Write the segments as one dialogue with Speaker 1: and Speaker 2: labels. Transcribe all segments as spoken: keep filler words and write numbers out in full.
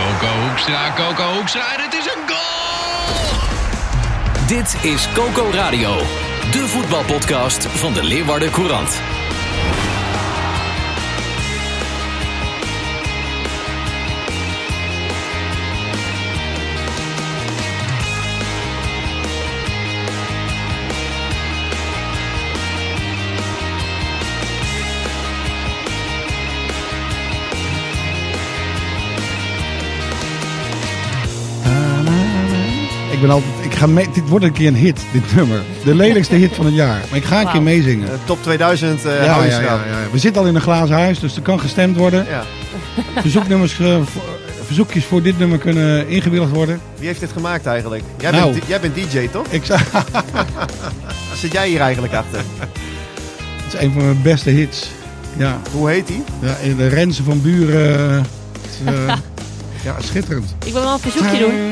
Speaker 1: Coco Hoekstra, Coco Hoekstra en het is een goal!
Speaker 2: Dit is Coco Radio, de voetbalpodcast van de Leeuwarden Courant.
Speaker 3: Ik ben altijd, ik ga mee, dit wordt een keer een hit, dit nummer. De lelijkste hit van het jaar. Maar ik ga een wow. keer meezingen.
Speaker 4: Uh, top tweeduizend uh,
Speaker 3: ja, ja, ja, ja, ja. We zitten al in een glazen huis, dus er kan gestemd worden. Ja. Verzoeknummers, uh, voor, verzoekjes voor dit nummer kunnen ingewilligd worden.
Speaker 4: Wie heeft dit gemaakt eigenlijk? Jij,
Speaker 3: nou,
Speaker 4: bent, jij bent D J, toch?
Speaker 3: Ik zou...
Speaker 4: Zit jij hier eigenlijk achter?
Speaker 3: Het is een van mijn beste hits. Ja.
Speaker 4: Hoe heet die?
Speaker 3: Ja, in de Renze van Buren. Uh, ja, schitterend.
Speaker 5: Ik wil wel een verzoekje doen.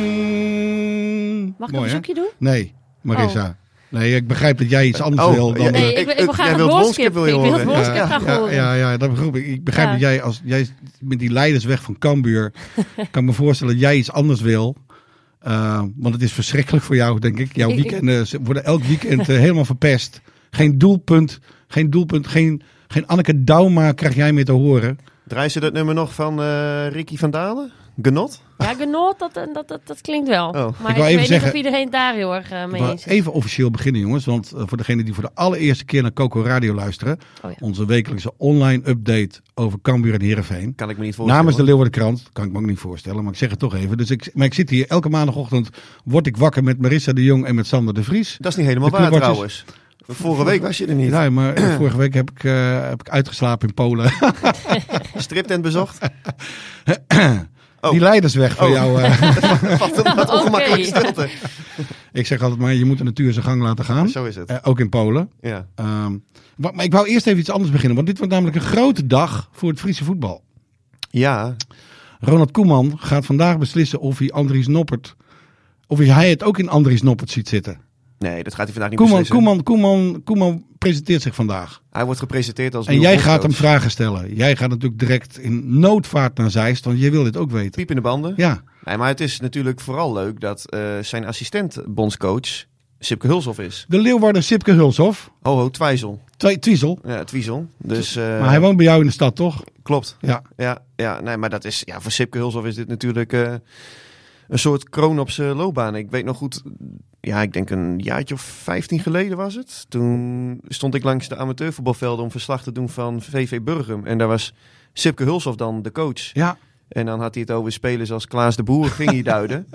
Speaker 5: Mag ik
Speaker 3: Mooi,
Speaker 5: een verzoekje doen?
Speaker 3: Nee, Marissa. Oh. Nee, ik begrijp dat jij iets anders
Speaker 4: oh,
Speaker 3: wil dan...
Speaker 5: Nee, ik, ik, ik wil graag een woordskip.
Speaker 4: Wil
Speaker 5: ik wil het
Speaker 4: horen.
Speaker 5: woordskip
Speaker 3: ja,
Speaker 5: graag
Speaker 3: ja,
Speaker 5: horen.
Speaker 3: Ja, ja, dat begrijp ik. Ik begrijp ja. dat jij, als jij met die leidersweg van Cambuur... kan ik me voorstellen dat jij iets anders wil. Uh, want het is verschrikkelijk voor jou, denk ik. Jouw weekenden worden elk weekend uh, helemaal verpest. Geen doelpunt, geen doelpunt, geen, geen Anneke Dauma krijg jij meer te horen.
Speaker 4: Draai ze dat nummer nog van uh, Ricky van Dalen? Genot?
Speaker 5: Ja, genot, dat, dat, dat, dat klinkt wel. Oh.
Speaker 3: ik
Speaker 5: Maar ik,
Speaker 3: wil
Speaker 5: ik
Speaker 3: even
Speaker 5: weet
Speaker 3: zeggen,
Speaker 5: niet of iedereen daar heel erg uh, mee
Speaker 3: eens
Speaker 5: is.
Speaker 3: Even officieel beginnen, jongens. Want uh, voor degenen die voor de allereerste keer naar Coco Radio luisteren. Oh ja. Onze wekelijkse online update over Cambuur en Heerenveen.
Speaker 4: Kan ik me niet voorstellen.
Speaker 3: Namens de Leeuwarden Krant. Kan ik me ook niet voorstellen, maar ik zeg het toch even. Dus ik, maar ik zit hier elke maandagochtend. Word ik wakker met Marissa de Jong en met Sander de Vries.
Speaker 4: Dat is niet helemaal waar trouwens. Vorige week was je er niet.
Speaker 3: Nee, maar vorige week heb ik, uh, heb ik uitgeslapen in Polen.
Speaker 4: Striptent bezocht?
Speaker 3: Oh. Die leidersweg van oh. jou. Uh...
Speaker 4: Wat een wat ongemakkelijke stilte.
Speaker 3: Ik zeg altijd maar, je moet de natuur zijn gang laten gaan.
Speaker 4: Zo is het. Uh,
Speaker 3: ook in Polen.
Speaker 4: Ja.
Speaker 3: Um, maar, maar ik wou eerst even iets anders beginnen. Want dit wordt namelijk een grote dag voor het Friese voetbal.
Speaker 4: Ja.
Speaker 3: Ronald Koeman gaat vandaag beslissen of hij Andries Noppert... of hij het ook in Andries Noppert ziet zitten.
Speaker 4: Nee, dat gaat hij vandaag niet
Speaker 3: Koeman,
Speaker 4: beslissen.
Speaker 3: Koeman, Koeman, Koeman presenteert zich vandaag.
Speaker 4: Hij wordt gepresenteerd als
Speaker 3: en jij gaat hem vragen stellen. Jij gaat natuurlijk direct in noodvaart naar Zeist, want jij wil dit ook weten.
Speaker 4: Piep in de banden.
Speaker 3: Ja.
Speaker 4: Nee, maar het is natuurlijk vooral leuk dat uh, zijn assistent bondscoach Sipke Hulshoff is.
Speaker 3: De Leeuwarden Sipke Hulshoff.
Speaker 4: Ho, ho, Twijzel.
Speaker 3: Twi- Twiesel.
Speaker 4: Ja, Twiesel. Dus, uh,
Speaker 3: maar hij woont bij jou in de stad, toch?
Speaker 4: Klopt.
Speaker 3: Ja.
Speaker 4: Ja, ja, nee, maar dat is, ja, voor Sipke Hulshoff is dit natuurlijk uh, een soort kroon op zijn loopbaan. Ik weet nog goed... Ja, ik denk een jaartje of vijftien geleden was het. Toen stond ik langs de amateurvoetbalvelden om verslag te doen van V V Burgum. En daar was Sipke Hulshoff dan de coach.
Speaker 3: Ja.
Speaker 4: En dan had hij het over spelers als Klaas de Boer, ging hij duiden.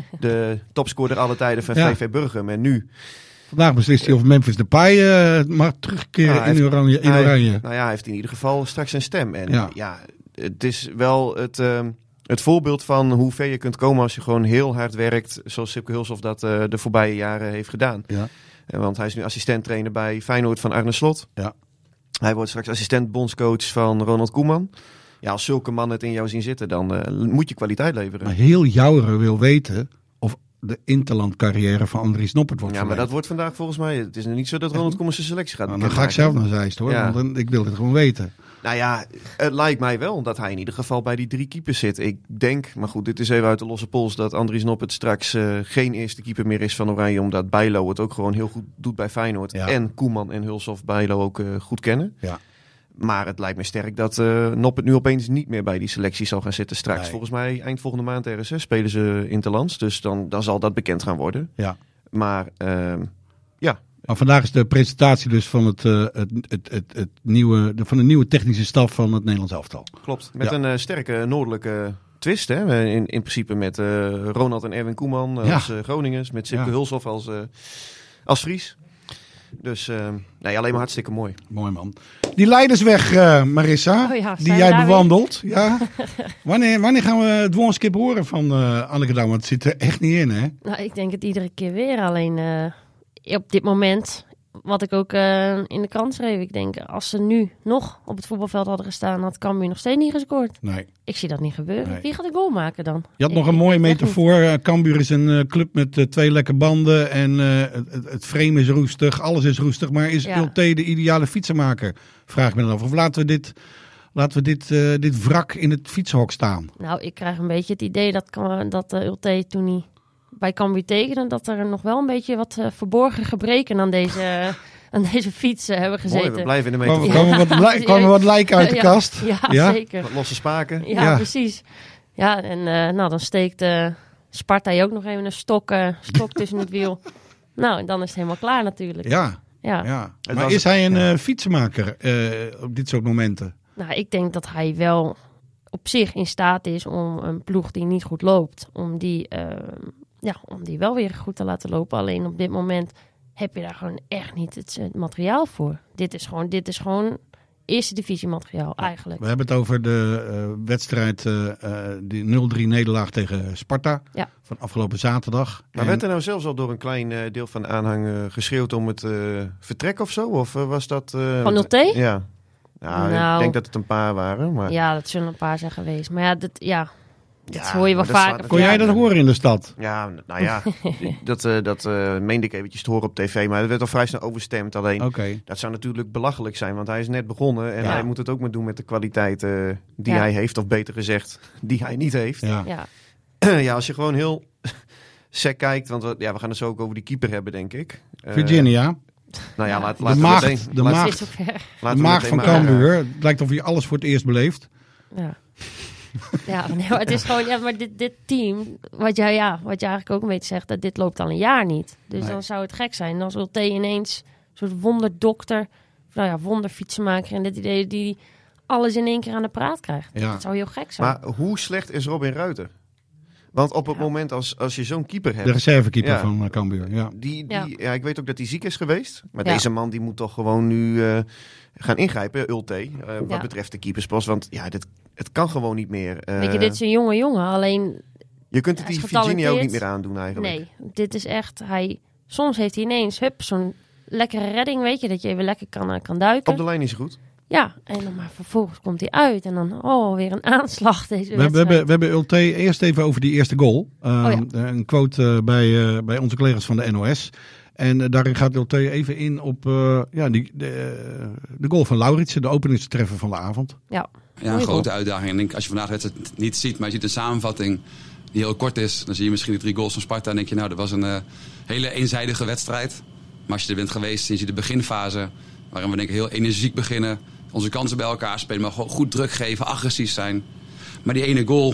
Speaker 4: De topscorer alle tijden van ja. V V Burgum. En nu...
Speaker 3: Vandaag beslist hij of Memphis Depay uh, mag terugkeren nou, in, heeft, oranje, in
Speaker 4: hij,
Speaker 3: Oranje.
Speaker 4: Nou ja, hij heeft in ieder geval straks een stem. En
Speaker 3: ja,
Speaker 4: ja het is wel het... Uh, Het voorbeeld van hoe ver je kunt komen als je gewoon heel hard werkt, zoals Sipke Hulshoff dat uh, de voorbije jaren heeft gedaan.
Speaker 3: Ja.
Speaker 4: Uh, want hij is nu assistent-trainer bij Feyenoord van Arne Slot.
Speaker 3: Ja.
Speaker 4: Hij wordt straks assistent-bondscoach van Ronald Koeman. Ja, als zulke mannen het in jou zien zitten, dan uh, moet je kwaliteit leveren.
Speaker 3: Maar heel Jouweren wil weten of de interlandcarrière van Andries Noppert wordt
Speaker 4: Ja,
Speaker 3: verleid.
Speaker 4: maar dat wordt vandaag volgens mij... Het is niet zo dat Ronald Koeman zijn selectie gaat
Speaker 3: nou, dan ga ik zelf naar Zeist, hoor. Ja. Want ik wil dit gewoon weten.
Speaker 4: Nou ja, het lijkt mij wel dat hij in ieder geval bij die drie keepers zit. Ik denk, maar goed, dit is even uit de losse pols, dat Andries Noppert straks uh, geen eerste keeper meer is van Oranje, omdat Bijlo het ook gewoon heel goed doet bij Feyenoord. Ja. En Koeman en Hulshoff Bijlo ook uh, goed kennen.
Speaker 3: Ja.
Speaker 4: Maar het lijkt me sterk dat uh, Noppert nu opeens niet meer bij die selectie zal gaan zitten straks. Nee. Volgens mij eind volgende maand R S S spelen ze interlands, dus dan, dan zal dat bekend gaan worden.
Speaker 3: Ja.
Speaker 4: Maar uh, ja...
Speaker 3: Maar vandaag is de presentatie dus van, het, uh, het, het, het, het nieuwe, de, van de nieuwe technische staf van het Nederlands elftal.
Speaker 4: Klopt, met
Speaker 3: ja.
Speaker 4: een uh, sterke noordelijke twist. Hè? In, in principe met uh, Ronald en Erwin Koeman als ja. uh, Groningers. Met Sipke ja. Hulshoff als, uh, als Fries. Dus uh, nee, alleen maar hartstikke mooi.
Speaker 3: Mooi man. Die leidersweg, uh, Marissa,
Speaker 5: oh ja,
Speaker 3: die jij bewandelt. Ja. wanneer, wanneer gaan we het woordskip horen van uh, Anneke Dauma? Het zit er echt niet in, hè?
Speaker 5: Nou, ik denk het iedere keer weer. Alleen uh, op dit moment, wat ik ook uh, in de krant schreef. Ik denk, als ze nu nog op het voetbalveld hadden gestaan, had Cambuur nog steeds niet gescoord.
Speaker 3: Nee.
Speaker 5: Ik zie dat niet gebeuren.
Speaker 3: Nee.
Speaker 5: Wie gaat de goal maken dan?
Speaker 3: Je had
Speaker 5: ik,
Speaker 3: nog een mooie metafoor. Uh, Cambuur is een uh, club met uh, twee lekke banden. En uh, het, het frame is roestig. Alles is roestig. Maar is ja. Ulte de ideale fietsenmaker? Vraag ik me dan af. Of laten we dit... laten we dit, uh, dit wrak in het fietsenhok staan.
Speaker 5: Nou, ik krijg een beetje het idee dat, dat uh, Ulte toen hij bij Cambuur tekende, dat er nog wel een beetje wat uh, verborgen gebreken aan deze, uh, aan deze fiets uh, hebben gezeten.
Speaker 4: Mooi, we blijven in de meter.
Speaker 3: Komen ja. wat, li- komen wat lijken uit de
Speaker 5: ja,
Speaker 3: kast?
Speaker 5: Ja,
Speaker 3: ja,
Speaker 5: zeker.
Speaker 4: Wat losse spaken.
Speaker 5: Ja,
Speaker 3: ja.
Speaker 5: precies. Ja, en uh, nou, dan steekt uh, Sparta ook nog even een stok, uh, stok tussen het wiel. Nou, en dan is het helemaal klaar natuurlijk.
Speaker 3: Ja,
Speaker 5: ja.
Speaker 3: ja.
Speaker 4: Het
Speaker 3: Maar
Speaker 4: was,
Speaker 3: is hij een
Speaker 4: ja.
Speaker 3: uh, fietsenmaker uh, op dit soort momenten?
Speaker 5: Nou, ik denk dat hij wel op zich in staat is om een ploeg die niet goed loopt, om die, uh, ja, om die wel weer goed te laten lopen. Alleen op dit moment heb je daar gewoon echt niet het, het materiaal voor. Dit is gewoon, dit is gewoon eerste divisie materiaal eigenlijk.
Speaker 3: We hebben het over de uh, wedstrijd, uh, uh, die nul drie nederlaag tegen Sparta
Speaker 5: Ja.
Speaker 3: van afgelopen zaterdag.
Speaker 4: Maar
Speaker 3: En-
Speaker 4: werd er nou zelfs al door een klein uh, deel van de aanhang uh, geschreeuwd om het uh, vertrek of zo? Of uh, was dat... Uh,
Speaker 5: Van Ulte?
Speaker 4: Ja. Nou,
Speaker 5: Nou.
Speaker 4: ik denk dat het een paar waren. Maar...
Speaker 5: Ja, dat zullen een paar zijn geweest. Maar ja, dat, ja, dat
Speaker 4: Ja,
Speaker 5: hoor je wel
Speaker 4: maar dat
Speaker 5: vaker.
Speaker 4: slaat-
Speaker 3: Kon
Speaker 5: Ja,
Speaker 3: jij dat horen in de stad?
Speaker 4: Ja, nou ja, dat, uh, dat uh, meende ik eventjes te horen op tv. Maar dat werd al vrij snel overstemd. Alleen,
Speaker 3: Oké. Okay.
Speaker 4: dat zou natuurlijk belachelijk zijn. Want hij is net begonnen. En
Speaker 3: Ja.
Speaker 4: hij moet het ook maar doen met de kwaliteit uh, die
Speaker 5: Ja.
Speaker 4: hij heeft. Of beter gezegd, die hij niet heeft.
Speaker 3: Ja.
Speaker 5: Ja,
Speaker 4: Ja, als je gewoon heel sec kijkt. Want we, ja, we gaan het zo ook over die keeper hebben, denk ik. Uh,
Speaker 3: Virginia,
Speaker 4: Nou ja,
Speaker 5: Ja.
Speaker 4: laat,
Speaker 3: De
Speaker 4: laten we
Speaker 3: maagd,
Speaker 4: meteen-
Speaker 3: de
Speaker 4: laat-
Speaker 3: maagd.
Speaker 5: het is zover.
Speaker 3: de
Speaker 4: laten we
Speaker 3: maag
Speaker 4: meteen
Speaker 3: van
Speaker 4: maar-
Speaker 3: Cambuur. Het lijkt of hij alles voor het eerst beleeft.
Speaker 5: Ja. Ja, nee, maar het is gewoon, ja, maar dit, dit team, wat jij, ja, wat je eigenlijk ook een beetje zegt, dat dit loopt al een jaar niet. Dus
Speaker 3: Nee.
Speaker 5: dan zou het gek zijn als Ulte ineens een soort wonderdokter, nou ja, wonderfietsenmaker en dit idee die alles in één keer aan de praat krijgt.
Speaker 3: Ja.
Speaker 5: Dat zou heel gek zijn.
Speaker 4: Maar hoe slecht is Robin Ruiter? Want op het
Speaker 5: Ja.
Speaker 4: moment als, als je zo'n keeper hebt...
Speaker 3: De reservekeeper
Speaker 4: Ja.
Speaker 3: van uh, Cambuur. Ja.
Speaker 4: Die,
Speaker 5: Ja.
Speaker 4: die, ja. ik weet ook dat hij ziek is geweest. Maar
Speaker 5: Ja.
Speaker 4: deze man die moet toch gewoon nu uh, gaan ingrijpen, Ulte. Uh, wat
Speaker 5: Ja.
Speaker 4: betreft de keeperspost. Want ja, dit, het kan gewoon niet meer. Uh,
Speaker 5: Weet je, dit is een jonge jongen, alleen
Speaker 4: je kunt het
Speaker 5: hij
Speaker 4: die
Speaker 5: is
Speaker 4: Virginia ook niet
Speaker 5: getalenteerd.
Speaker 4: meer aandoen eigenlijk.
Speaker 5: nee, dit is echt, hij, soms heeft hij ineens, hup, zo'n lekkere redding, weet je, dat je even lekker kan, uh, kan duiken.
Speaker 4: Op de lijn is hij goed.
Speaker 5: Ja, en dan maar vervolgens komt hij uit en dan, oh, weer een aanslag deze
Speaker 3: We, hebben, we,
Speaker 5: wedstrijd.
Speaker 3: hebben, we hebben Ulte eerst even over die eerste goal. Uh,
Speaker 5: Oh
Speaker 3: Een quote uh, bij, uh, bij onze collega's van de N O S. En uh, daarin gaat Ulte even in op uh, ja, die, de, uh, de goal van Lauritsen, de openingstreffer van de avond.
Speaker 5: Ja,
Speaker 6: Ja, een
Speaker 5: Goeie
Speaker 6: grote uitdaging. En ik denk, als je vandaag de wedstrijd niet ziet, maar je ziet een samenvatting die heel kort is, dan zie je misschien de drie goals van Sparta en denk je, nou, dat was een uh, hele eenzijdige wedstrijd. Maar als je er bent geweest, zie je de beginfase, waarin we denk ik heel energiek beginnen, onze kansen bij elkaar spelen, maar gewoon goed druk geven, agressief zijn. Maar die ene goal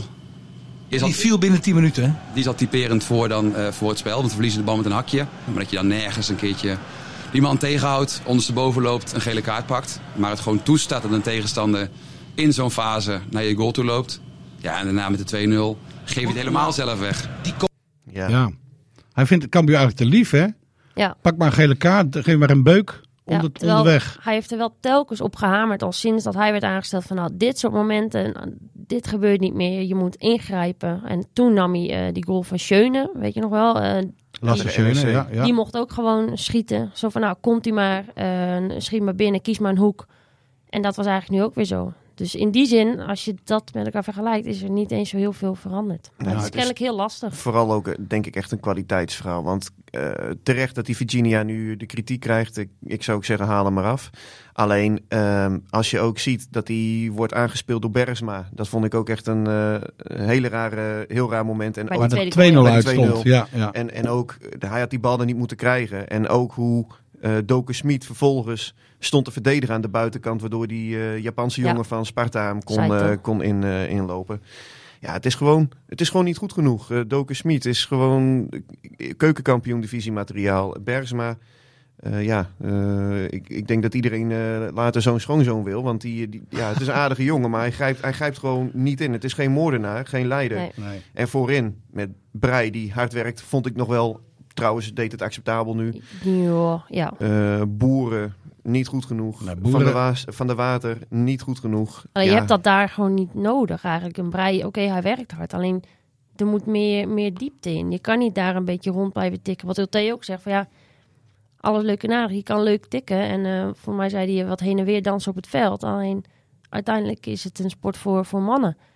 Speaker 6: is al,
Speaker 7: Die viel binnen tien minuten, hè?
Speaker 6: die is al typerend voor, dan, uh, voor het spel, want we verliezen de bal met een hakje. Maar dat je dan nergens een keertje die man tegenhoudt, ondersteboven loopt, een gele kaart pakt. Maar het gewoon toestaat dat een tegenstander in zo'n fase naar je goal toe loopt. Ja, en daarna met de twee nul geef je het helemaal zelf weg.
Speaker 4: Ja.
Speaker 3: Ja. Hij vindt Cambuur eigenlijk te lief, hè?
Speaker 5: ja.
Speaker 3: Pak maar een gele kaart, geef maar een beuk
Speaker 5: Ja,
Speaker 3: onder,
Speaker 5: terwijl
Speaker 3: onderweg.
Speaker 5: Hij heeft er wel telkens op gehamerd al sinds dat hij werd aangesteld van nou, dit soort momenten, nou, dit gebeurt niet meer, je moet ingrijpen. En toen nam hij uh, die goal van Schöne, weet je nog wel, uh,
Speaker 3: Lasse
Speaker 4: die-
Speaker 3: Schöne, ja. ja.
Speaker 5: die mocht ook gewoon schieten. Zo van nou, komt hij maar, uh, schiet maar binnen, kies maar een hoek. En dat was eigenlijk nu ook weer zo. Dus in die zin, als je dat met elkaar vergelijkt, is er niet eens zo heel veel veranderd. Maar
Speaker 4: Ja,
Speaker 5: het is
Speaker 4: het is-
Speaker 5: kennelijk heel lastig.
Speaker 4: Vooral ook, eh, denk ik, echt een kwaliteitsverhaal. Want uh, terecht dat die Virginia nu de kritiek krijgt. Ik, ik zou ook zeggen, haal hem maar af. Alleen, um, als je ook ziet dat hij wordt aangespeeld door Bergsma. Dat vond ik ook echt een uh, hele rare, heel raar moment. En
Speaker 5: Bij
Speaker 4: ook,
Speaker 3: Waar
Speaker 5: die
Speaker 3: de
Speaker 5: tweede
Speaker 3: twee nul
Speaker 4: goal.
Speaker 3: uit
Speaker 4: Bij de twee
Speaker 3: stond.
Speaker 4: nul.
Speaker 3: Ja, ja.
Speaker 4: en, en ook, uh, hij had die bal er niet moeten krijgen. En ook hoe uh, Doke Smit vervolgens stond te verdedigen aan de buitenkant. Waardoor die uh, Japanse
Speaker 5: Ja.
Speaker 4: jongen van Sparta hem kon,
Speaker 5: Saito.
Speaker 4: uh, kon in, uh, inlopen. Ja, het is gewoon, het is gewoon niet goed genoeg. Uh, Doke Smit is gewoon keukenkampioen divisiemateriaal. Bergsma, uh, ja, uh, ik, ik denk dat iedereen uh, later zo'n schoonzoon wil. Want die, die, ja, het is een aardige jongen, maar hij grijpt, hij grijpt gewoon niet in. Het is geen moordenaar, geen leider.
Speaker 5: Nee.
Speaker 3: Nee.
Speaker 4: En voorin, met Breij die hard werkt, vond ik nog wel... Trouwens, deed het acceptabel nu.
Speaker 5: Ja, ja.
Speaker 4: Uh, boeren, niet goed genoeg.
Speaker 3: Nou,
Speaker 4: van,
Speaker 3: Boeren-
Speaker 4: de Waas, van de Water, niet goed genoeg.
Speaker 5: Alleen,
Speaker 4: Ja.
Speaker 5: je hebt dat daar gewoon niet nodig eigenlijk. Een brei, oké, hij werkt hard. Alleen, er moet meer, meer diepte in. Je kan niet daar een beetje rond blijven tikken. Wat Ulte ook zegt, van ja, alles leuk en aardig. Je kan leuk tikken. En uh, voor mij zei hij wat heen en weer dansen op het veld. Alleen, uiteindelijk is het een sport voor, voor mannen.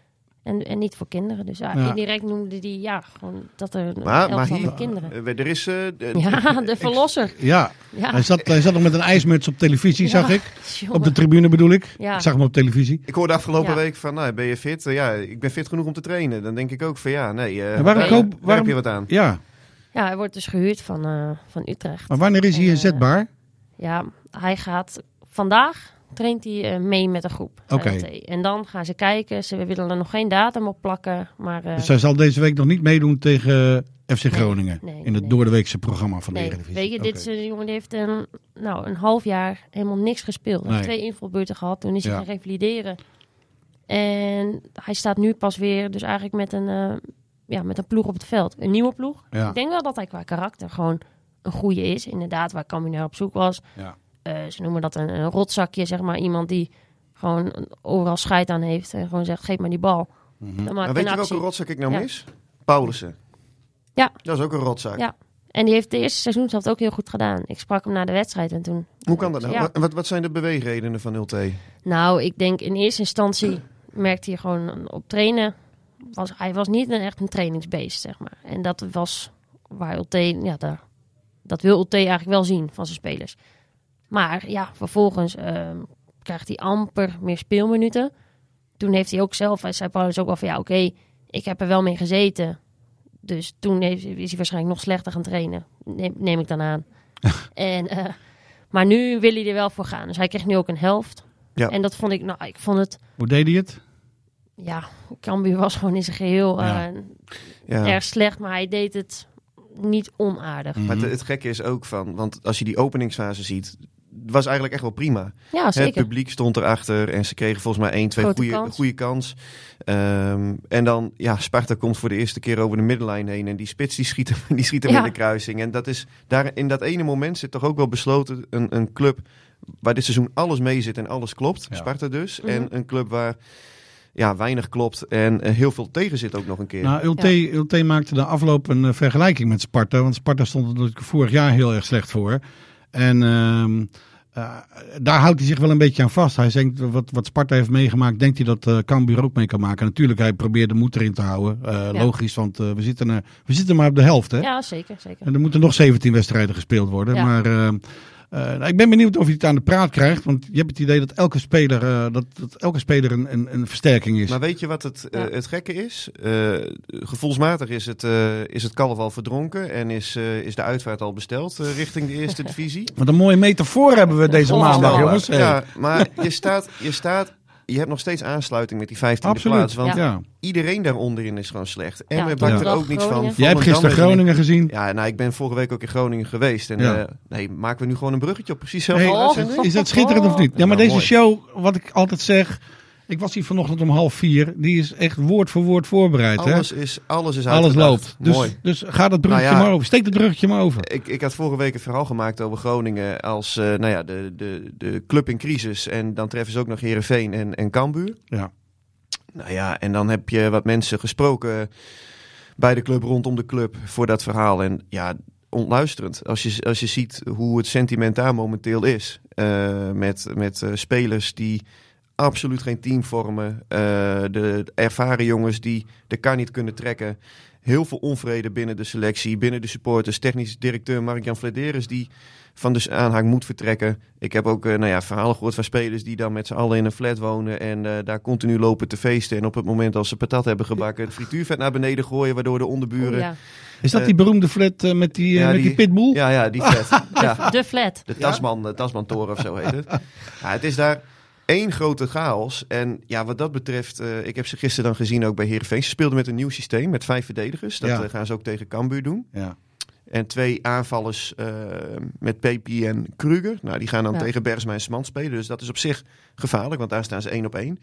Speaker 5: En, en niet voor kinderen. Dus ja,
Speaker 3: Ja.
Speaker 5: indirect noemde die ja, gewoon dat er een
Speaker 4: Maar, maar
Speaker 5: elftal
Speaker 4: hier,
Speaker 5: met kinderen.
Speaker 4: eh, er is... eh, de-
Speaker 5: Ja, de verlosser.
Speaker 3: Ja,
Speaker 5: Ja.
Speaker 3: hij, zat, hij zat nog met een ijsmuts op televisie,
Speaker 5: Ja,
Speaker 3: zag ik.
Speaker 5: jongen.
Speaker 3: Op de tribune bedoel ik.
Speaker 5: Ja.
Speaker 3: Ik zag hem op televisie.
Speaker 4: Ik hoorde afgelopen
Speaker 5: Ja.
Speaker 4: week van, nou, ben je fit? Uh, ja, ik ben fit genoeg om te trainen. Dan denk ik ook van, ja, nee, uh,
Speaker 3: En waarom
Speaker 4: daar,
Speaker 3: koop-
Speaker 4: daar
Speaker 3: waarom-
Speaker 4: heb je wat aan.
Speaker 3: Ja,
Speaker 5: Ja, hij wordt dus gehuurd van, uh, van Utrecht.
Speaker 3: maar wanneer is hij
Speaker 5: En,
Speaker 3: inzetbaar?
Speaker 5: Ja, hij gaat vandaag traint hij uh, mee met een groep.
Speaker 3: Oké.
Speaker 5: L T. En dan gaan ze kijken. Ze willen er nog geen datum op plakken. Maar uh,
Speaker 3: Dus hij zal deze week nog niet meedoen tegen F C
Speaker 5: Nee,
Speaker 3: Groningen.
Speaker 5: nee,
Speaker 3: in het
Speaker 5: nee.
Speaker 3: doordeweekse programma van de
Speaker 5: nee,
Speaker 3: Eredivisie.
Speaker 5: weet je, dit
Speaker 3: Oké.
Speaker 5: is een jongen die heeft een, nou, een half jaar helemaal niks gespeeld. Hij heeft
Speaker 3: Nee.
Speaker 5: twee invalbeurten gehad. Toen is hij
Speaker 3: Ja.
Speaker 5: gaan revalideren. En hij staat nu pas weer, dus eigenlijk met een, uh, ja, met een ploeg op het veld. Een nieuwe ploeg.
Speaker 3: Ja.
Speaker 5: Ik denk wel dat hij qua karakter gewoon een goede is. Inderdaad, waar Cambuur naar op zoek was.
Speaker 3: Ja.
Speaker 5: Uh, ze noemen dat een, een rotzakje, zeg maar. Iemand die gewoon overal scheid aan heeft. En gewoon zegt, geef maar die bal.
Speaker 3: Mhm.
Speaker 5: Dan maak
Speaker 4: Maar
Speaker 5: ik
Speaker 4: weet
Speaker 5: een
Speaker 4: je welke
Speaker 5: actie.
Speaker 4: rotzak ik nou
Speaker 5: Ja.
Speaker 4: mis? Paulussen.
Speaker 5: Ja.
Speaker 4: Dat is ook een rotzak.
Speaker 5: Ja. En die heeft de eerste seizoen zelf ook heel goed gedaan. Ik sprak hem na de wedstrijd en toen...
Speaker 4: Hoe kan dat nou?
Speaker 5: Ja.
Speaker 4: Wat, wat, wat zijn de beweegredenen van Ulte?
Speaker 5: Nou, ik denk in eerste instantie merkte hij gewoon op trainen. Was, hij was niet een, echt een trainingsbeest, zeg maar. En dat was waar Ulte, ja, daar, dat wil Ulte eigenlijk wel zien van zijn spelers. Maar ja, vervolgens uh, krijgt hij amper meer speelminuten. Toen heeft hij ook zelf, hij zei Paulus ook wel van ja, oké, okay, ik heb er wel mee gezeten. Dus toen heeft, is hij waarschijnlijk nog slechter gaan trainen. Neem, neem ik dan aan. en, uh, maar nu wil hij er wel voor gaan. Dus hij kreeg nu ook een helft.
Speaker 4: Ja.
Speaker 5: En dat vond ik, nou, ik vond het,
Speaker 3: Hoe deed hij het?
Speaker 5: ja, Cambuur was gewoon in zijn geheel uh,
Speaker 3: Ja.
Speaker 4: Ja.
Speaker 5: erg slecht. Maar hij deed het niet onaardig.
Speaker 3: Mhm.
Speaker 4: Maar het, het gekke is ook van, want als je die openingsfase ziet, was eigenlijk echt wel prima.
Speaker 5: Ja,
Speaker 4: Het
Speaker 5: zeker.
Speaker 4: publiek stond erachter en ze kregen volgens mij één, twee
Speaker 5: Grote
Speaker 4: goede
Speaker 5: kans.
Speaker 4: goede kans. Um, en dan, ja, Sparta komt voor de eerste keer over de middenlijn heen en die spits die schiet hem, die schiet hem
Speaker 5: Ja.
Speaker 4: in de kruising. En dat is, daar, in dat ene moment zit toch ook wel besloten een, een club waar dit seizoen alles mee zit en alles klopt.
Speaker 3: Ja.
Speaker 4: Sparta dus.
Speaker 5: Mhm.
Speaker 4: En een club waar ja, weinig klopt en uh, heel veel tegen zit ook nog een keer.
Speaker 3: Nou, Ulte, Ulte maakte de afloop een uh, vergelijking met Sparta. Want Sparta stond er natuurlijk vorig jaar heel erg slecht voor. En uh, uh, daar houdt hij zich wel een beetje aan vast. Hij denkt, wat, wat Sparta heeft meegemaakt, denkt hij dat uh, Cambuur ook mee kan maken. Natuurlijk, hij probeert de moed erin te houden. Uh,
Speaker 5: Ja.
Speaker 3: Logisch, want uh, we, zitten, uh, we zitten maar op de helft. Hè?
Speaker 5: Ja, zeker, zeker.
Speaker 3: En er moeten nog zeventien wedstrijden gespeeld worden.
Speaker 5: Ja.
Speaker 3: Maar uh, uh, nou, ik ben benieuwd of hij het aan de praat krijgt. Want je hebt het idee dat elke speler, uh, dat, dat elke speler een, een, een versterking is.
Speaker 4: Maar weet je wat het, uh,
Speaker 5: Ja.
Speaker 4: het gekke is? Uh, gevoelsmatig is het, uh, is het kalf al verdronken en is, uh, is de uitvaart al besteld uh, richting de eerste divisie.
Speaker 3: Wat een mooie metafoor hebben we deze maandag,
Speaker 4: Onvoorstelbaar.
Speaker 3: jongens. Hey.
Speaker 4: Ja, maar je staat, je staat, je hebt nog steeds aansluiting met die vijftiende
Speaker 3: Absoluut.
Speaker 4: plaats. Want
Speaker 3: Ja.
Speaker 4: iedereen daaronderin is gewoon slecht. En
Speaker 5: Ja,
Speaker 4: we bakt er
Speaker 5: donderdag
Speaker 4: ook niets van.
Speaker 5: Groningen.
Speaker 3: Jij hebt
Speaker 4: Volendam
Speaker 3: gisteren
Speaker 4: is een-
Speaker 3: Groningen gezien.
Speaker 4: Ja, nou, ik ben vorige week ook in Groningen geweest. En
Speaker 3: Ja.
Speaker 4: uh, nee, maken we nu gewoon een bruggetje op precies zelfde
Speaker 3: Hey,
Speaker 4: uitzending?
Speaker 3: is dat schitterend of niet? Ja, maar
Speaker 4: Nou,
Speaker 3: deze
Speaker 4: mooi.
Speaker 3: show, wat ik altijd zeg. Ik was hier vanochtend om half vier. Die is echt woord voor woord voorbereid. Hè?
Speaker 4: Alles is, alles is
Speaker 3: Alles
Speaker 4: uitgedacht.
Speaker 3: loopt. Dus,
Speaker 4: Mooi.
Speaker 3: dus ga dat bruggetje
Speaker 4: Nou ja.
Speaker 3: maar over. Steek dat bruggetje maar over.
Speaker 4: Ik, ik had vorige week een verhaal gemaakt over Groningen als uh, nou ja, de, de, de club in crisis. En dan treffen ze ook nog Heerenveen en, en Cambuur.
Speaker 3: Ja.
Speaker 4: Nou ja, en dan heb je wat mensen gesproken bij de club, rondom de club, voor dat verhaal. En ja, ontluisterend. Als je, als je ziet hoe het sentiment daar momenteel is. Uh, met met uh, spelers die absoluut geen team vormen. Uh, de ervaren jongens die de kar niet kunnen trekken. Heel veel onvrede binnen de selectie, binnen de supporters. Technisch directeur Mark-Jan Vladeres die van de aanhang moet vertrekken. Ik heb ook uh, nou ja, verhalen gehoord van spelers die dan met z'n allen in een flat wonen en uh, daar continu lopen te feesten. En op het moment als ze patat hebben gebakken, het frituurvet naar beneden gooien, waardoor de onderburen...
Speaker 5: Oeh, ja.
Speaker 3: Is dat die beroemde flat uh, met, die, uh,
Speaker 4: Ja,
Speaker 3: met die
Speaker 4: die-
Speaker 3: pitbull?
Speaker 4: Ja, ja, die flat. ja.
Speaker 5: De flat.
Speaker 4: De Tasman, de Tasman-toren of zo heet het. Ja, het is daar één grote chaos. En ja, wat dat betreft, uh, ik heb ze gisteren dan gezien ook bij Heerenveen. Ze speelden met een nieuw systeem, met vijf verdedigers. Dat
Speaker 3: Ja.
Speaker 4: uh, gaan ze ook tegen Cambuur doen.
Speaker 3: Ja.
Speaker 4: En twee aanvallers uh, met Pepi en Kruger. Nou, die gaan dan
Speaker 5: Ja.
Speaker 4: tegen Bergsma en Smant spelen. Dus dat is op zich gevaarlijk, want daar staan ze één op één.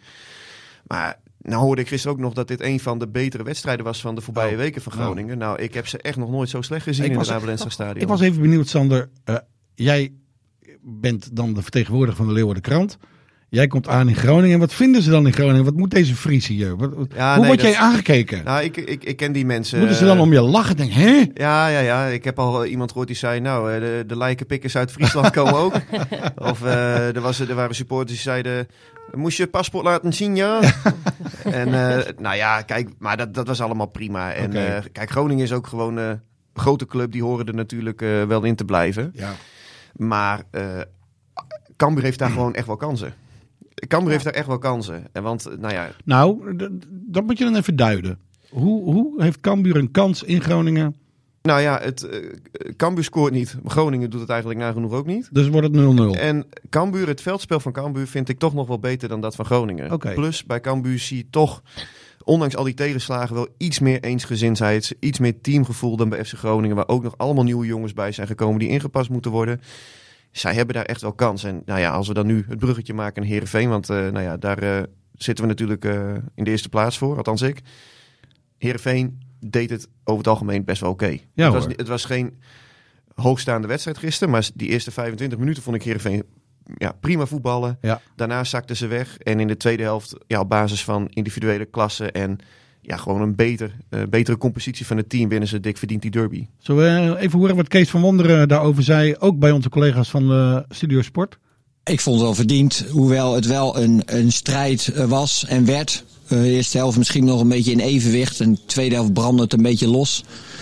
Speaker 4: Maar nou hoorde ik gisteren ook nog dat dit een van de betere wedstrijden was van de voorbije
Speaker 3: Oh.
Speaker 4: weken van Groningen. Nou, ik heb ze echt nog nooit zo slecht gezien
Speaker 3: Ik
Speaker 4: in
Speaker 3: was-
Speaker 4: het Abelensta Stadion.
Speaker 3: Ik was even benieuwd, Sander. Uh, jij bent dan de vertegenwoordiger van de Leeuwarden Krant. Jij komt aan in Groningen. Wat vinden ze dan in Groningen? Wat moet deze Fries hier? Wat,
Speaker 4: Ja,
Speaker 3: hoe
Speaker 4: nee,
Speaker 3: word
Speaker 4: dat-
Speaker 3: jij aangekeken?
Speaker 4: Nou, ik, ik, ik ken die mensen.
Speaker 3: Moeten ze dan om je lachen? Denk, hè?
Speaker 4: Ja, ja, ja. Ik heb al iemand gehoord die zei, nou, eh, de, de lijkenpikkers uit Friesland komen ook. Of uh, er, was, er waren supporters die zeiden, moest je het paspoort laten zien, ja? En uh, nou ja, kijk, maar dat, dat was allemaal prima. En
Speaker 3: Okay.
Speaker 4: uh, kijk, Groningen is ook gewoon uh, een grote club. Die horen er natuurlijk uh, wel in te blijven.
Speaker 3: Ja.
Speaker 4: Maar uh, Cambuur heeft daar gewoon echt wel kansen. Cambuur heeft daar echt wel kansen. En want, nou ja...
Speaker 3: Nou, d- dat moet je dan even duiden. Hoe, hoe heeft Cambuur een kans in Groningen?
Speaker 4: Nou ja, het, uh, Cambuur scoort niet. Groningen doet het eigenlijk nagenoeg ook niet.
Speaker 3: Dus wordt het nul nul.
Speaker 4: En Cambuur, het veldspel van Cambuur vind ik toch nog wel beter dan dat van Groningen.
Speaker 3: Oké.
Speaker 4: Plus bij Cambuur zie je toch, ondanks al die tegenslagen, wel iets meer eensgezindheid, iets meer teamgevoel dan bij F C Groningen, waar ook nog allemaal nieuwe jongens bij zijn gekomen die ingepast moeten worden. Zij hebben daar echt wel kans. En nou ja, als we dan nu het bruggetje maken naar Heerenveen, want uh, nou ja, daar uh, zitten we natuurlijk uh, in de eerste plaats voor, althans ik. Heerenveen deed het over het algemeen best wel oké. Okay.
Speaker 3: Ja,
Speaker 4: het, was,
Speaker 3: hoor.
Speaker 4: het was geen hoogstaande wedstrijd gisteren, maar die eerste vijfentwintig minuten vond ik Heerenveen ja, prima voetballen.
Speaker 3: Ja.
Speaker 4: Daarna zakten ze weg. En in de tweede helft, ja, op basis van individuele klassen en ja, gewoon een beter, uh, betere compositie van het team, winnen ze dik verdient die derby.
Speaker 3: Zullen we even horen wat Kees van Wonderen daarover zei, ook bij onze collega's van de Studio Sport?
Speaker 7: Ik vond het wel verdiend, hoewel het wel een, een strijd was en werd. Uh, de eerste helft misschien nog een beetje in evenwicht en de tweede helft brandde het een beetje los.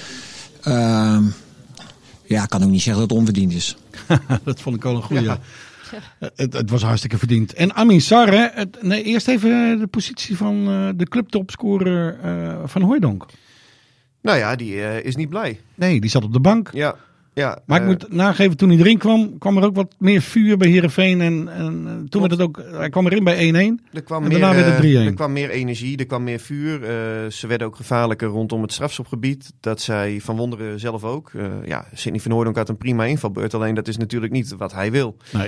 Speaker 7: Uh, ja, ik kan ook niet zeggen dat het onverdiend is.
Speaker 3: Dat vond ik wel een goeie. Ja. Het, het was hartstikke verdiend. En Amin Sarr, hè, het, nee, eerst even de positie van uh, de clubtopscorer uh, van Hooijdonk.
Speaker 4: Nou ja, die uh, is niet blij.
Speaker 3: Nee, die zat op de bank.
Speaker 4: Ja, ja,
Speaker 3: Maar
Speaker 4: uh,
Speaker 3: ik moet nageven, toen hij erin kwam, kwam er ook wat meer vuur bij Heerenveen. En, en uh, toen werd het ook, hij kwam erin bij één één.
Speaker 4: Er kwam,
Speaker 3: en
Speaker 4: meer,
Speaker 3: daarna werd het drie één.
Speaker 4: er kwam meer energie, er kwam meer vuur. Uh, ze werden ook gevaarlijker rondom het strafschopgebied. Dat zei Van Wonderen zelf ook. Uh, ja, Sidney van Hooijdonk had een prima invalbeurt. Alleen dat is natuurlijk niet wat hij wil.
Speaker 3: Nee.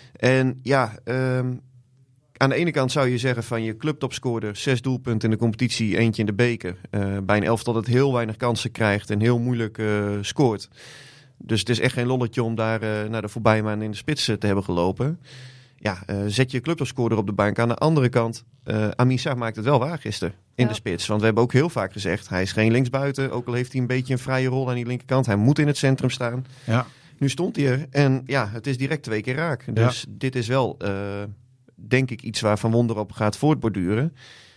Speaker 4: En ja, um, aan de ene kant zou je zeggen van je clubtopscorer, zes doelpunten in de competitie, eentje in de beker. Uh, bij een elftal dat heel weinig kansen krijgt en heel moeilijk uh, scoort. Dus het is echt geen lolletje om daar uh, naar de voorbije maanden in de spits uh, te hebben gelopen. Ja, uh, zet je clubtopscorer op de bank. Aan de andere kant, uh, Amin Sarr maakt het wel waar gisteren in
Speaker 5: Ja.
Speaker 4: de spits. Want we hebben ook heel vaak gezegd, hij is geen linksbuiten. Ook al heeft hij een beetje een vrije rol aan die linkerkant. Hij moet in het centrum staan.
Speaker 3: Ja.
Speaker 4: Nu stond hij er en ja, het is direct twee keer raak. Dus ja. dit is wel, uh, denk ik, iets waar Van Wonderen op gaat voortborduren.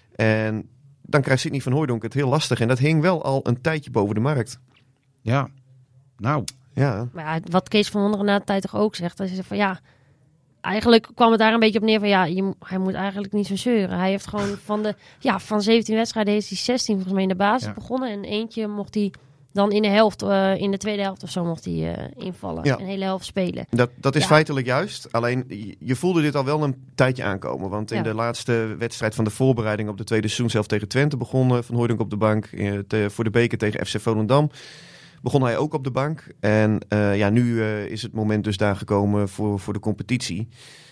Speaker 4: En dan krijgt Sidney van Hooijdonk het heel lastig. En dat hing wel al een tijdje boven de markt.
Speaker 3: Ja, nou.
Speaker 4: Ja.
Speaker 5: Maar ja, wat Kees van Wonderen na de tijd toch ook zegt, dat is van ja, eigenlijk kwam het daar een beetje op neer van ja, je, hij moet eigenlijk niet zo zeuren. Hij heeft gewoon van de ja, van zeventien wedstrijden heeft hij zestien volgens mij in de basis
Speaker 3: Ja.
Speaker 5: begonnen en eentje mocht hij dan in de helft, uh, in de tweede helft of zo mocht hij uh, invallen.
Speaker 4: Ja.
Speaker 5: Een hele helft spelen.
Speaker 4: Dat, dat is
Speaker 5: Ja.
Speaker 4: feitelijk juist. Alleen, je- je voelde dit al wel een tijdje aankomen. Want in
Speaker 5: Ja.
Speaker 4: de laatste wedstrijd van de voorbereiding op de tweede seizoen zelf tegen Twente begon Van Hooijdonk op de bank. eh, te- voor de beker tegen F C Volendam begon hij ook op de bank. En uh, ja, nu uh, is het moment dus daar gekomen voor, voor de competitie.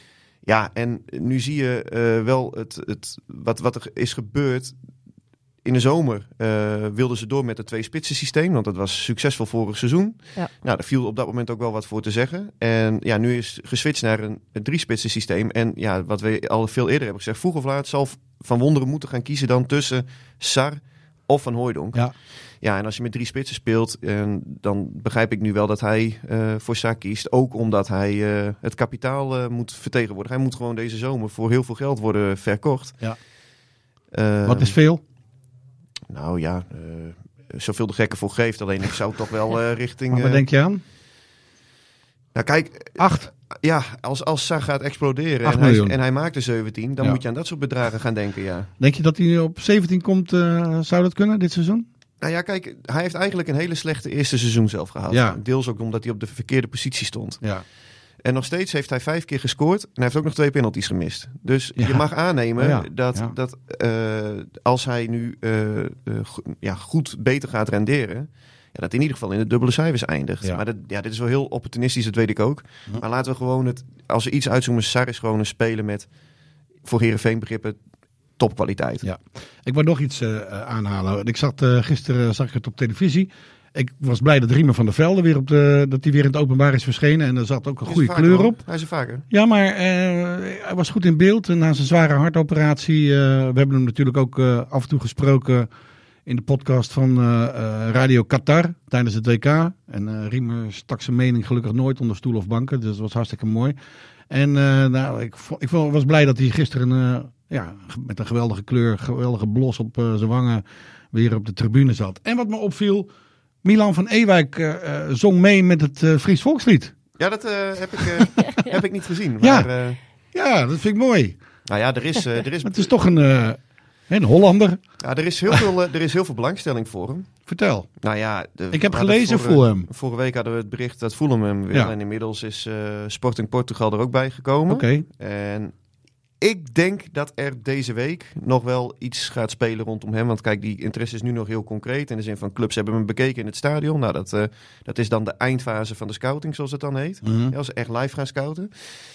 Speaker 4: Ja, en nu zie je uh, wel het, het, wat, wat er is gebeurd. In de zomer uh, wilden ze door met het twee-spitsen systeem, want dat was succesvol vorig seizoen.
Speaker 5: Ja.
Speaker 4: Nou, daar viel op dat moment ook wel wat voor te zeggen. En ja, nu is geswitcht naar een, een drie-spitsen systeem. En ja, wat we al veel eerder hebben gezegd, vroeg of laat zal Van Wonderen moeten gaan kiezen dan tussen Sarr of Van Hooijdonk.
Speaker 3: Ja.
Speaker 4: Ja, en als je met drie spitsen speelt, en dan begrijp ik nu wel dat hij uh, voor Sarr kiest. Ook omdat hij uh, het kapitaal uh, moet vertegenwoordigen. Hij moet gewoon deze zomer voor heel veel geld worden verkocht.
Speaker 3: Ja.
Speaker 4: Uh,
Speaker 3: Wat is veel?
Speaker 4: Nou ja, uh, zoveel de gekke voor geeft. Alleen ik zou toch wel uh, richting...
Speaker 3: Waar
Speaker 4: Uh,
Speaker 3: denk je aan?
Speaker 4: nou kijk,
Speaker 3: Acht.
Speaker 4: ja, als, als Sarr gaat exploderen
Speaker 3: Acht
Speaker 4: en hij,
Speaker 3: miljoen.
Speaker 4: en hij maakt er zeventien... dan
Speaker 3: Ja.
Speaker 4: moet je aan dat soort bedragen gaan denken, ja.
Speaker 3: Denk je dat hij op zeventien komt? Uh, zou dat kunnen dit seizoen?
Speaker 4: Nou ja, kijk, hij heeft eigenlijk een hele slechte eerste seizoen zelf gehad.
Speaker 3: Ja.
Speaker 4: Deels ook omdat hij op de verkeerde positie stond.
Speaker 3: Ja.
Speaker 4: En nog steeds heeft hij vijf keer gescoord en hij heeft ook nog twee penalties gemist. Dus
Speaker 3: Ja.
Speaker 4: je mag aannemen
Speaker 3: Ja.
Speaker 4: dat,
Speaker 3: Ja.
Speaker 4: dat uh, als hij nu uh, uh, go- ja, goed beter gaat renderen... Ja, dat hij in ieder geval in de dubbele cijfers eindigt.
Speaker 3: Ja.
Speaker 4: Maar dat, ja, dit is wel heel opportunistisch, dat weet ik ook.
Speaker 3: Ja.
Speaker 4: Maar laten we gewoon het... Als we iets uitzoomen, Sarr is gewoon een speler met... voor Heerenveen begrippen topkwaliteit.
Speaker 3: Ja. Ik wou nog iets uh, aanhalen. Ik zat uh, gisteren zag ik het op televisie. Ik was blij dat Riemer van der Velde weer op de, dat hij weer in het openbaar is verschenen. En er zat ook een
Speaker 4: Hij is
Speaker 3: goede
Speaker 4: vaker,
Speaker 3: kleur
Speaker 4: hoor.
Speaker 3: op.
Speaker 4: Hij is er vaker.
Speaker 3: Ja, maar uh, hij was goed in beeld. En na zijn zware hartoperatie. Uh, we hebben hem natuurlijk ook uh, af en toe gesproken in de podcast van uh, uh, Radio Qatar tijdens het W K. En uh, Riemer stak zijn mening gelukkig nooit onder stoel of banken. Dus dat was hartstikke mooi. En uh, nou, ik, ik was blij dat hij gisteren uh, ja, met een geweldige kleur, geweldige blos op uh, zijn wangen weer op de tribune zat. En wat me opviel, Milan van Ewijk uh, uh, zong mee met het uh, Fries volkslied.
Speaker 4: Ja, dat uh, heb, ik, uh, heb ik niet gezien.
Speaker 3: Ja.
Speaker 4: Maar, uh,
Speaker 3: Ja, dat vind ik mooi.
Speaker 4: nou ja, er is... Uh, er is
Speaker 3: Het is toch een, uh, een Hollander.
Speaker 4: ja, er, is heel veel, uh, er is heel veel belangstelling voor hem.
Speaker 3: Vertel.
Speaker 4: Nou ja, de,
Speaker 3: Ik heb
Speaker 4: we hadden
Speaker 3: gelezen,
Speaker 4: vorige,
Speaker 3: Fulham.
Speaker 4: Vorige week hadden we het bericht dat Fulham hem wil.
Speaker 3: Ja.
Speaker 4: En inmiddels is uh, Sporting Portugal er ook bij gekomen.
Speaker 3: Oké. Okay.
Speaker 4: En ik denk dat er deze week nog wel iets gaat spelen rondom hem. Want kijk, die interesse is nu nog heel concreet. In de zin van clubs hebben hem bekeken in het stadion. Nou, dat, uh, dat is dan de eindfase van de scouting, zoals het dan heet.
Speaker 3: Mm-hmm.
Speaker 4: Ja, als ze echt live gaan scouten.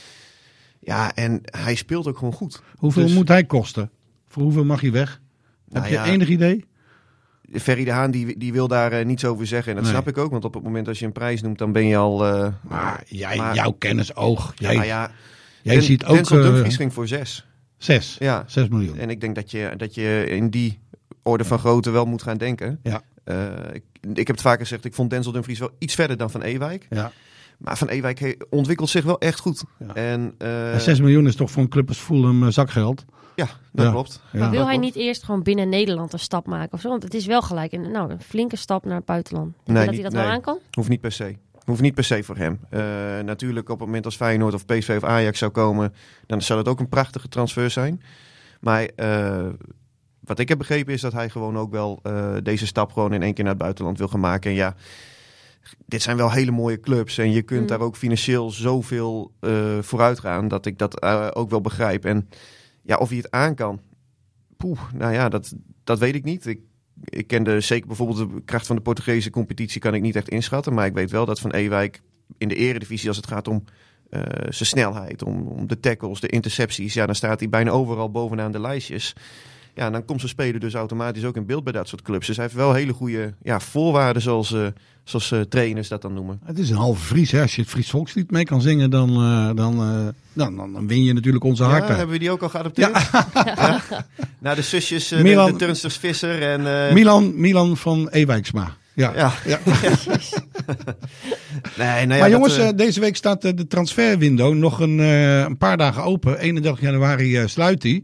Speaker 4: Ja, en hij speelt ook gewoon goed.
Speaker 3: Hoeveel
Speaker 4: Dus-
Speaker 3: moet hij kosten? Voor hoeveel mag hij weg?
Speaker 4: Nou
Speaker 3: Heb je
Speaker 4: ja,
Speaker 3: enig idee?
Speaker 4: Ferry de Haan die, die wil daar uh, niets over zeggen. En dat
Speaker 3: Nee.
Speaker 4: snap ik ook. Want op het moment als je een prijs noemt, dan ben je al... Uh,
Speaker 3: Maar jij,
Speaker 4: maar-
Speaker 3: jouw kennisoog. Jij,
Speaker 4: nou ja,
Speaker 3: jij
Speaker 4: Den-
Speaker 3: ziet ook
Speaker 4: Denzel
Speaker 3: uh,
Speaker 4: Dumfries ging voor zes.
Speaker 3: zes.
Speaker 4: Ja.
Speaker 3: Zes miljoen.
Speaker 4: En ik denk dat je, dat je in die orde van grootte wel moet gaan denken.
Speaker 3: Ja.
Speaker 4: Uh, ik, ik heb het vaker gezegd, ik vond Denzel Dumfries wel iets verder dan Van Ewijk.
Speaker 3: Ja.
Speaker 4: Maar Van Ewijk he- ontwikkelt zich wel echt goed.
Speaker 3: Ja.
Speaker 4: En, uh,
Speaker 3: En zes miljoen is toch voor een club als Fulham uh, zakgeld?
Speaker 4: ja, dat
Speaker 3: Ja.
Speaker 4: klopt.
Speaker 3: Ja.
Speaker 5: Maar wil
Speaker 4: dat
Speaker 5: hij
Speaker 4: klopt.
Speaker 5: niet eerst gewoon binnen Nederland een stap maken of zo? Want het is wel gelijk een, nou, een flinke stap naar het buitenland. Denk je
Speaker 4: Nee,
Speaker 5: dat
Speaker 4: niet-
Speaker 5: hij dat
Speaker 4: nee.
Speaker 5: wel aan kan?
Speaker 4: Hoeft niet per se. Hoeft niet per se voor hem. Uh, natuurlijk op het moment als Feyenoord of P S V of Ajax zou komen, dan zou het ook een prachtige transfer zijn. Maar uh, wat ik heb begrepen is dat hij gewoon ook wel uh, deze stap gewoon in één keer naar het buitenland wil gaan maken. En ja, dit zijn wel hele mooie clubs en je kunt
Speaker 5: Mm.
Speaker 4: daar ook financieel zoveel uh, vooruit gaan dat ik dat uh, ook wel begrijp. En ja, of hij het aan kan, poeh, nou ja, dat, dat weet ik niet. Ik, ik ken de, zeker bijvoorbeeld de kracht van de Portugese competitie kan ik niet echt inschatten. Maar ik weet wel dat Van Ewijk in de eredivisie, als het gaat om uh, zijn snelheid, om, om de tackles, de intercepties, ja, dan staat hij bijna overal bovenaan de lijstjes. Ja, en dan komt zijn speler dus automatisch ook in beeld bij dat soort clubs. Dus hij heeft wel hele goede ja, voorwaarden, zoals, uh, zoals uh, trainers dat dan noemen.
Speaker 3: Het is een halve Fries. Hè? Als je het Fries volkslied mee kan zingen, dan, uh, dan, uh, dan, dan, dan win je natuurlijk onze
Speaker 4: Ja,
Speaker 3: harten.
Speaker 4: hebben we die ook al geadopteerd? Ja. Ja. Nou, de zusjes, uh,
Speaker 3: Milan-
Speaker 4: de, de turnsters Visser en... Uh,
Speaker 3: Milan, Milan van Ewijksma. Ja.
Speaker 4: Ja.
Speaker 3: Ja.
Speaker 4: nee, nou ja,
Speaker 3: Maar jongens,
Speaker 4: dat, uh,
Speaker 3: uh, deze week staat uh, de transferwindow nog een, uh, een paar dagen open. eenendertig januari uh, sluit die.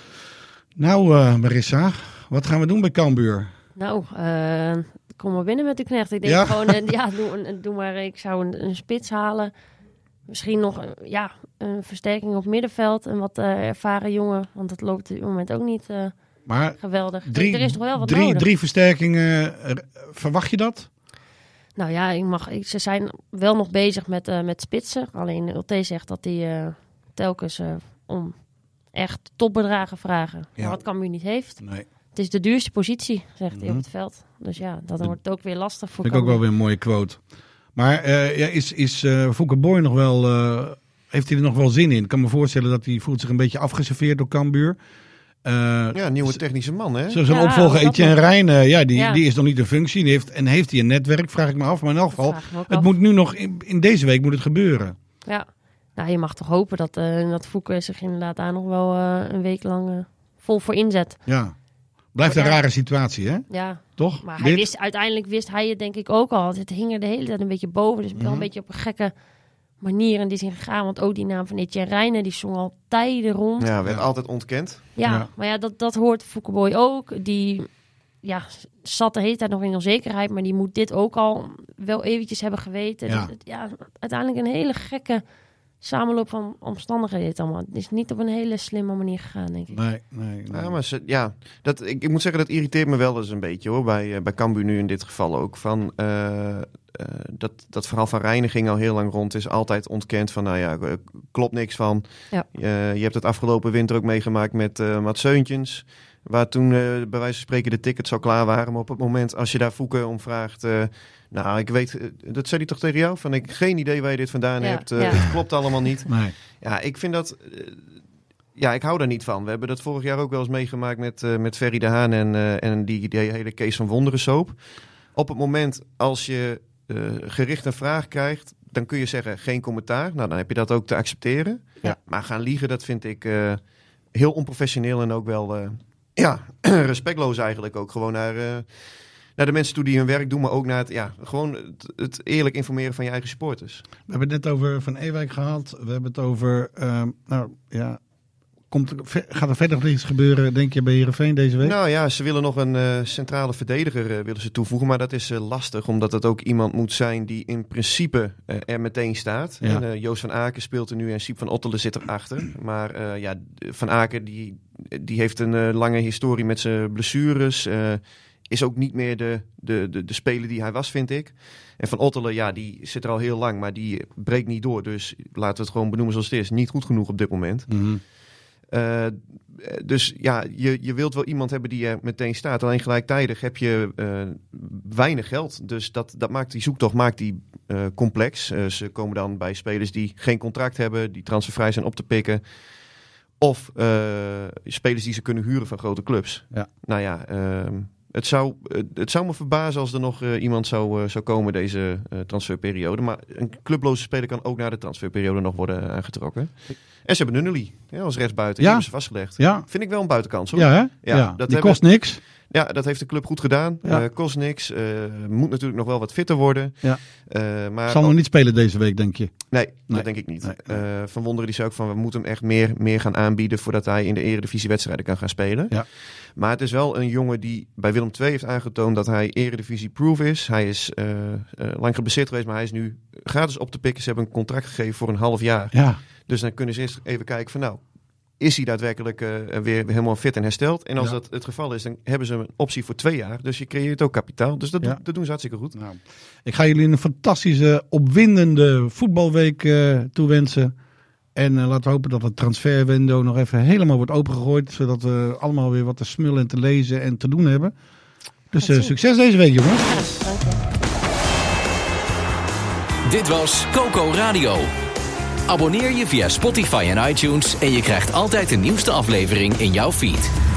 Speaker 3: Nou, uh, Marissa, wat gaan we doen bij Cambuur?
Speaker 5: Nou, uh, kom maar binnen met de knecht. Ik denk
Speaker 3: Ja?
Speaker 5: gewoon, uh, ja, doe, een- doe maar, ik zou een, een spits halen. Misschien nog uh, ja, een versterking op middenveld. Een wat uh, ervaren jongen, want dat loopt op dit moment ook niet uh,
Speaker 3: Maar
Speaker 5: geweldig.
Speaker 3: drie,
Speaker 5: er is nog wel wat
Speaker 3: drie,
Speaker 5: nodig.
Speaker 3: drie versterkingen, uh, verwacht je dat?
Speaker 5: Nou ja, ik mag, ik, ze zijn wel nog bezig met, uh, met spitsen. Alleen Ulte zegt dat hij uh, telkens uh, om echt topbedragen vragen.
Speaker 3: Ja.
Speaker 5: Maar wat Cambuur niet heeft.
Speaker 3: Nee.
Speaker 5: Het is de duurste positie, zegt hij
Speaker 3: Mhm.
Speaker 5: op het veld. Dus ja, dat wordt het ook weer lastig voor
Speaker 3: Vind ik ook wel
Speaker 5: Cambuur.
Speaker 3: weer een mooie quote. Maar uh, ja, is, is uh, Fouke Boy nog wel... Uh, heeft hij er nog wel zin in? Ik kan me voorstellen dat hij voelt zich een beetje afgeserveerd door Cambuur. Uh,
Speaker 4: ja, een nieuwe technische man, hè?
Speaker 3: Zo zijn
Speaker 5: Ja,
Speaker 3: opvolger
Speaker 5: dat
Speaker 3: Etienne
Speaker 5: nog.
Speaker 3: Rijn, uh, ja, die,
Speaker 5: Ja.
Speaker 3: die is nog niet in functie. Die heeft, en heeft hij een netwerk, vraag ik me af. Maar in elk
Speaker 5: Dat
Speaker 3: geval,
Speaker 5: vraag ik me ook
Speaker 3: het
Speaker 5: af.
Speaker 3: moet nu nog... In, in deze week moet het gebeuren.
Speaker 5: Ja, nou, je mag toch hopen dat, uh, dat Fouke zich inderdaad daar nog wel uh, een week lang uh, vol voor inzet.
Speaker 3: Ja. Blijft een
Speaker 5: Ja.
Speaker 3: rare situatie, hè?
Speaker 5: Ja,
Speaker 3: Toch?
Speaker 5: maar hij
Speaker 3: Dit?
Speaker 5: wist, uiteindelijk wist hij het denk ik ook al. Het hing er de hele tijd een beetje boven. Dus wel
Speaker 3: Mhm.
Speaker 5: een beetje op een gekke manier in die zin gegaan. Want ook die naam van Etienne Rijnen, die zong al tijden rond. Ja,
Speaker 4: Ja, werd
Speaker 3: Ja.
Speaker 4: altijd ontkend.
Speaker 3: Ja.
Speaker 5: maar ja, dat, dat hoort Fouke Boy ook. Die ja, zat de hele tijd nog in onzekerheid. Maar die moet dit ook al wel eventjes hebben geweten.
Speaker 3: Ja.
Speaker 5: Dus het- ja, uiteindelijk een hele gekke samenloop van omstandigheden. Dit allemaal. Het is niet op een hele slimme manier gegaan, denk ik.
Speaker 3: Nee, nee, nee.
Speaker 4: Ja, maar ze, ja, dat, ik, ik moet zeggen, dat irriteert me wel eens een beetje, hoor. Bij, uh, bij Cambuur nu in dit geval ook. Van, uh, uh, dat, dat verhaal van Rijnen ging al heel lang rond. Is altijd ontkend van, nou ja, uh, klopt niks van.
Speaker 5: Ja.
Speaker 4: Uh, je hebt het afgelopen winter ook meegemaakt met uh, Mats Seuntjens. Waar toen uh, bij wijze van spreken de tickets al klaar waren. Maar op het moment, als je daar Fouke om vraagt... Uh, nou, ik weet, uh, dat zei hij toch tegen jou? Van, ik heb geen idee waar je dit vandaan
Speaker 5: Ja,
Speaker 4: hebt. Uh,
Speaker 5: ja.
Speaker 4: Het klopt allemaal niet.
Speaker 3: nee.
Speaker 4: Ja, ik vind dat... uh, ja, ik hou daar niet van. We hebben dat vorig jaar ook wel eens meegemaakt met, uh, met Ferry de Haan en, uh, en die, die hele Kees van Wonderen soap. Op het moment als je uh, gericht een vraag krijgt, dan kun je zeggen geen commentaar. Nou, dan heb je dat ook te accepteren.
Speaker 3: Ja.
Speaker 4: Maar gaan liegen, dat vind ik uh, heel onprofessioneel en ook wel uh, ja, respectloos eigenlijk ook. Gewoon naar, uh, naar de mensen toe die hun werk doen, maar ook naar het, ja, gewoon het, het eerlijk informeren van je eigen supporters.
Speaker 3: We hebben het net over Van Ewijk gehad. We hebben het over, uh, nou ja... Komt er, gaat er verder nog iets gebeuren, denk je, bij Heerenveen deze week?
Speaker 4: Nou ja, ze willen nog een uh, centrale verdediger uh, willen ze toevoegen. Maar dat is uh, lastig, omdat het ook iemand moet zijn die in principe uh, er meteen staat.
Speaker 3: Ja.
Speaker 4: En, uh, Joost van Aken speelt er nu en Siep van Ottelen zit erachter. Maar uh, ja, Van Aken die, die heeft een uh, lange historie met zijn blessures. Uh, is ook niet meer de, de, de, de speler die hij was, vind ik. En Van Ottelen, ja, die zit er al heel lang, maar die breekt niet door. Dus laten we het gewoon benoemen zoals het is. Niet goed genoeg op dit moment.
Speaker 3: Mm-hmm.
Speaker 4: Uh, dus ja, je, je wilt wel iemand hebben die er meteen staat. Alleen gelijktijdig heb je uh, weinig geld. Dus dat, dat maakt die zoektocht maakt die, uh, complex. Uh, ze komen dan bij spelers die geen contract hebben, die transfervrij zijn op te pikken. Of uh, spelers die ze kunnen huren van grote clubs.
Speaker 3: Ja.
Speaker 4: Nou ja, uh, het, zou, uh, het zou me verbazen als er nog uh, iemand zou, uh, zou komen deze uh, transferperiode. Maar een clubloze speler kan ook na de transferperiode nog worden aangetrokken. En ze hebben Nunnely ja, als rechtsbuiten.
Speaker 3: Ja.
Speaker 4: Die hebben ze vastgelegd.
Speaker 3: Ja.
Speaker 4: Vind ik wel een buitenkans hoor.
Speaker 3: Ja, hè?
Speaker 4: Ja,
Speaker 3: Ja,
Speaker 4: dat
Speaker 3: die
Speaker 4: hebben-
Speaker 3: kost niks.
Speaker 4: Ja, dat heeft de club goed gedaan.
Speaker 3: Ja.
Speaker 4: Uh, kost niks. Uh, moet natuurlijk nog wel wat fitter worden.
Speaker 3: Ja.
Speaker 4: Uh, maar
Speaker 3: Zal nog niet spelen deze week, denk je?
Speaker 4: Nee,
Speaker 3: Nee.
Speaker 4: dat denk ik niet.
Speaker 3: Nee, nee.
Speaker 4: Uh, Van Wonderen die zei ook van we moeten hem echt meer, meer gaan aanbieden voordat hij in de Eredivisie wedstrijden kan gaan spelen.
Speaker 3: Ja.
Speaker 4: Maar het is wel een jongen die bij Willem twee heeft aangetoond dat hij Eredivisie-proof is. Hij is uh, uh, lang geblesseerd geweest, maar hij is nu gratis op te pikken. Ze hebben een contract gegeven voor een half jaar.
Speaker 3: Ja.
Speaker 4: Dus dan kunnen ze eerst even kijken van nou, is hij daadwerkelijk uh, weer helemaal fit en hersteld? En als
Speaker 3: Ja.
Speaker 4: dat het geval is, dan hebben ze een optie voor twee jaar. Dus je creëert ook kapitaal. Dus dat,
Speaker 3: Ja.
Speaker 4: doen, dat doen ze hartstikke goed.
Speaker 3: Nou, ik ga jullie een fantastische, opwindende voetbalweek uh, toewensen. En uh, laten we hopen dat het transferwindow nog even helemaal wordt opengegooid. Zodat we allemaal weer wat te smullen en te lezen en te doen hebben. Dus uh, succes deze week, jongens.
Speaker 5: Ja, dank je.
Speaker 2: Dit was Coco Radio. Abonneer je via Spotify en iTunes en je krijgt altijd de nieuwste aflevering in jouw feed.